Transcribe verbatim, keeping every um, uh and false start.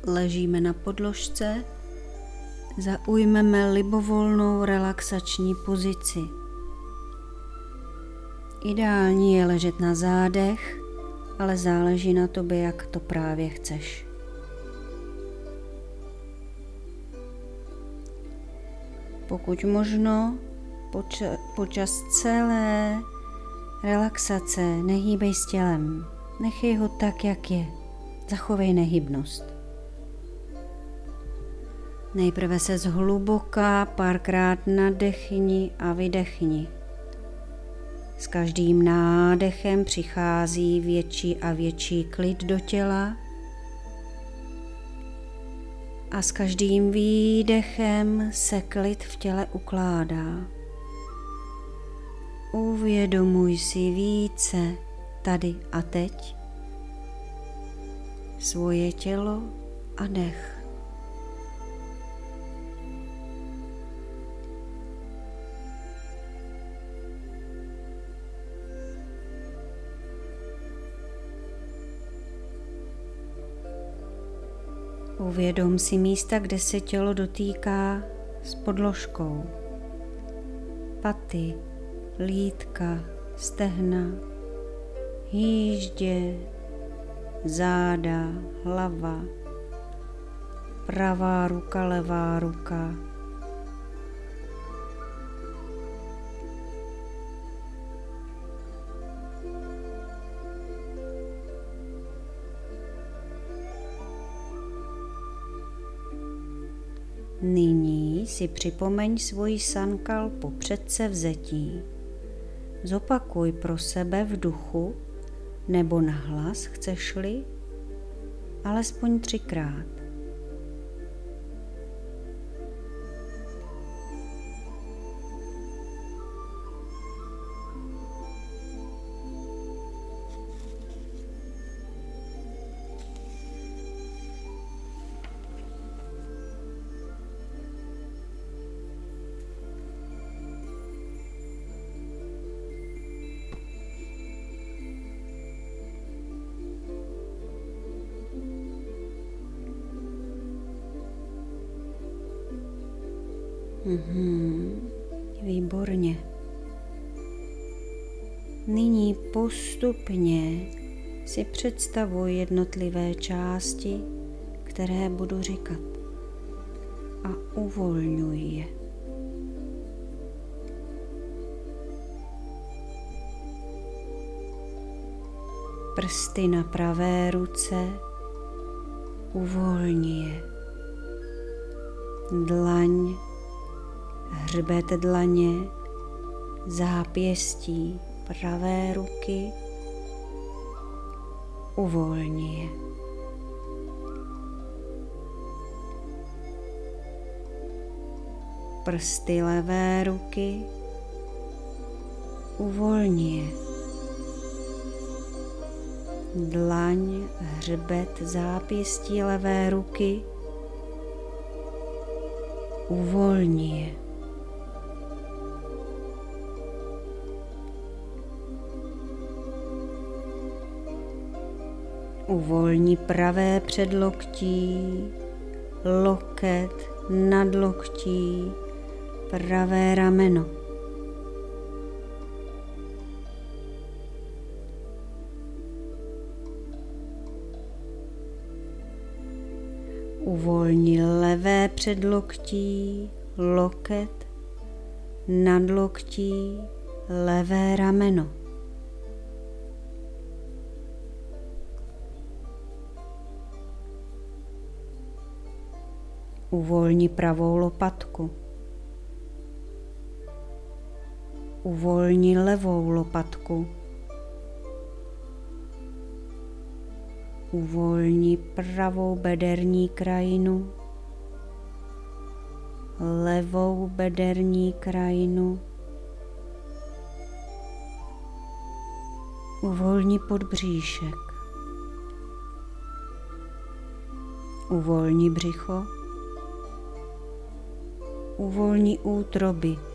ležíme na podložce, zaujmeme libovolnou relaxační pozici. Ideální je ležet na zádech, ale záleží na tobě, jak to právě chceš. Pokud možno, poča- počas celé relaxace nehýbej s tělem. Nechej ho tak, jak je. Zachovej nehybnost. Nejprve se zhluboka párkrát nadechni a vydechni. S každým nádechem přichází větší a větší klid do těla a s každým výdechem se klid v těle ukládá. Uvědomuj si více tady a teď svoje tělo a dech. Uvědom si místa, kde se tělo dotýká s podložkou. Paty, lítka, stehna, hýždě, záda, hlava, pravá ruka, levá ruka. Nyní si připomeň svoji sankalpu předsevzetí. Zopakuj pro sebe v duchu nebo nahlas, chceš-li, alespoň třikrát. Mhm, výborně. Nyní postupně si představuj jednotlivé části, které budu říkat, a uvolňuj je. Prsty na pravé ruce, uvolni je. Dlaň, hřbet dlaně, zápěstí pravé ruky, uvolni je. Prsty levé ruky, uvolni je. Dlaň, hřbet, zápěstí levé ruky, uvolni je. Uvolni pravé předloktí, loket, nadloktí, pravé rameno. Uvolni levé předloktí, loket, nadloktí, levé rameno. Uvolni pravou lopatku. Uvolni levou lopatku. Uvolni pravou bederní krajinu, levou bederní krajinu. Uvolni podbříšek. Uvolni břicho. Uvolni útroby.